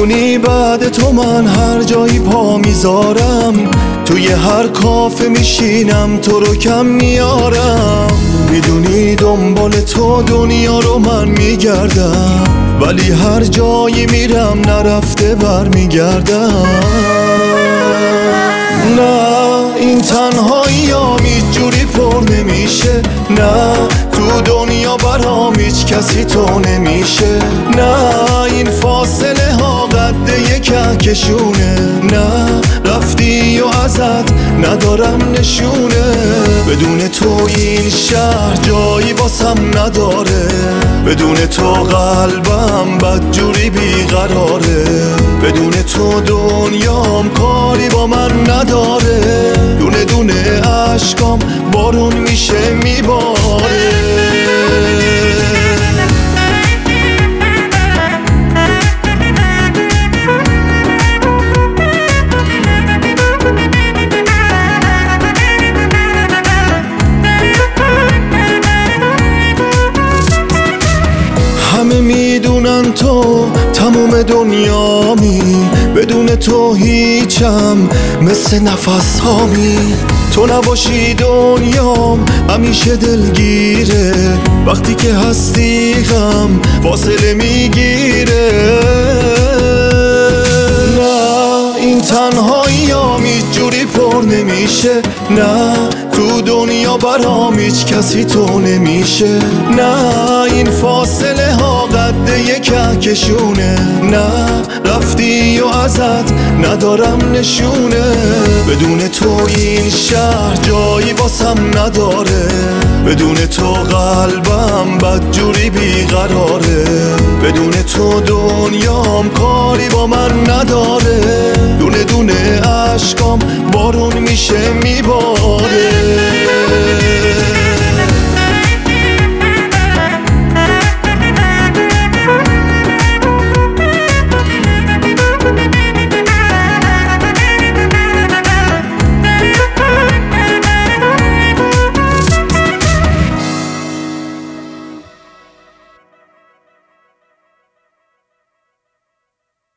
میدونی بعد تو من هر جایی پا میذارم، توی هر کافه میشینم تو رو کم میارم. میدونی دنبال تو دنیا رو من میگردم، ولی هر جایی میرم نرفته برمیگردم. نه این تنهایی هم هیچ جوری پر نمیشه، نه تو دنیا برام هیچ کسی تو نمیشه. نه این فاصله ها قد یک کهکشونه، نه رفتی و ازت ندارم نشونه. بدون تو این شهر جایی واسم نداره، بدون تو قلبم بدجوری بیقراره. بدون تو دنیام کاری با من نداره، دونه دونه عشقام بارون میشه میباره. همه میدونن تو تموم دنیامی، بدون تو هیچم مثل نفس هامی. تو نباشی دنیام همیشه دلگیره، وقتی که هستی غم فاصله میگیره. نه این تنهایی هم هیچ جوری پر نمیشه، نه تو دنیا برام هیچ کسی تو نمیشه. نه این فاصله ها قد یک کهکشونه، نه رفتی و ازت ندارم نشونه. بدون تو این شهر جایی واسم نداره، بدون تو قلبم بدجوری بیقراره. بدون تو دنیام کاری با من نداره، دونه دونه عشقام بارون میشه میباره.